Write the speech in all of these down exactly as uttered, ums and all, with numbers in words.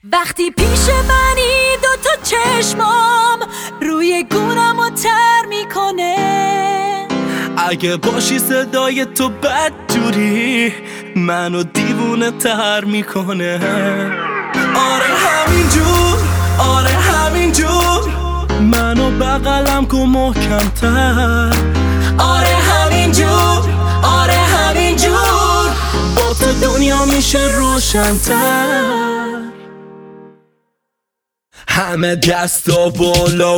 وقتی پیش منی دو تا چشمام روی گونم رو تر میکنه. اگه باشی صدای تو بدجوری منو دیوونه تر میکنه. آره همینجور، آره همینجور منو بغلم کن محکم‌تر. آره همینجور، آره همینجور با تو دنیا میشه روشن‌تر. همه دستا بالا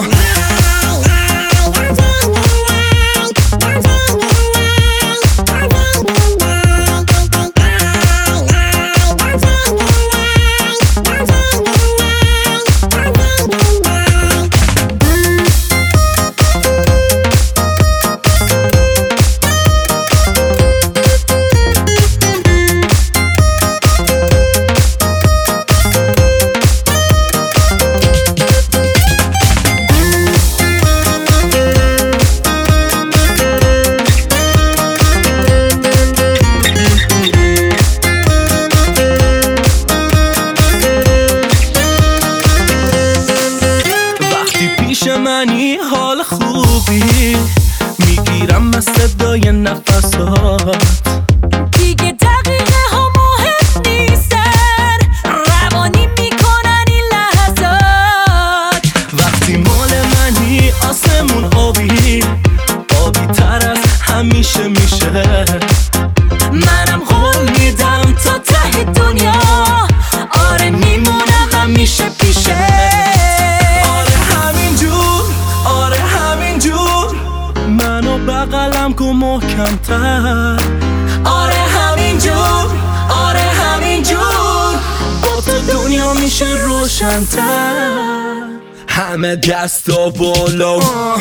منی حال خوبی میگیرم از صدای نفسات. دیگه دقیقه ها مهم نیستن، روانی میکنن این لحظات. وقتی مال منی آسمون آبی آبی تر از همیشه میشه. منم قول میدم تا ته دنیا آره میمونم همیشه پیشه. بغلم کن محکم‌تر. آره همینجور، آره همینجور با تو دنیا میشه روشن‌تر. همه دستا بالا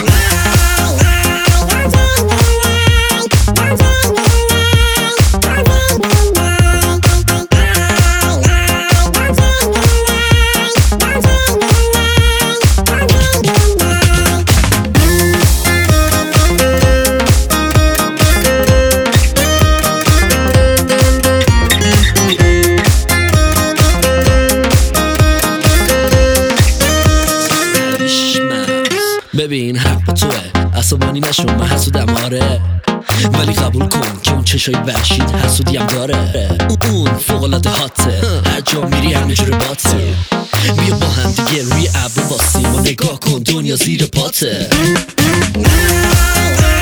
ببین حق توه، عصبانی نشون من حسودم آره، ولی قبول کن که اون چشای وحشید حسودیم داره. اون فوق‌العاده هاته، هر جا میری همه جور باته. بیا با هم دیگه روی ابر واسیم و نگاه کن دنیا زیر پاته.